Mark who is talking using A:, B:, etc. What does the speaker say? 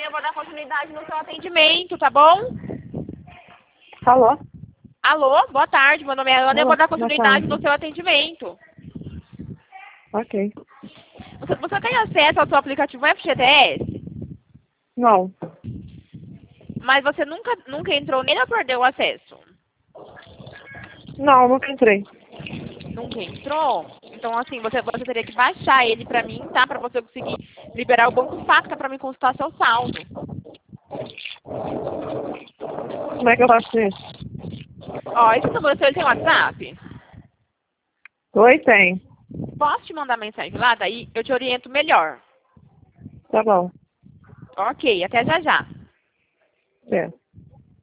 A: eu vou dar continuidade no seu atendimento, tá bom?
B: Alô?
A: Alô, boa tarde, meu nome é Ana, eu vou dar
B: Boa
A: continuidade
B: tarde.
A: no seu atendimento.
B: Ok.
A: Você tem acesso ao seu aplicativo FGTS?
B: Não.
A: Mas você nunca entrou nele ou perdeu o acesso?
B: Não, nunca entrei.
A: Nunca entrou? Então, assim, você teria que baixar ele pra mim, tá? Pra você conseguir liberar o Banco Facta pra mim consultar seu saldo.
B: Como é que eu faço isso?
A: Ó, esse número seu, ele tem WhatsApp?
B: Oi, tem.
A: Posso te mandar mensagem lá? Daí eu te oriento melhor.
B: Tá bom.
A: Ok, até já já.
B: É.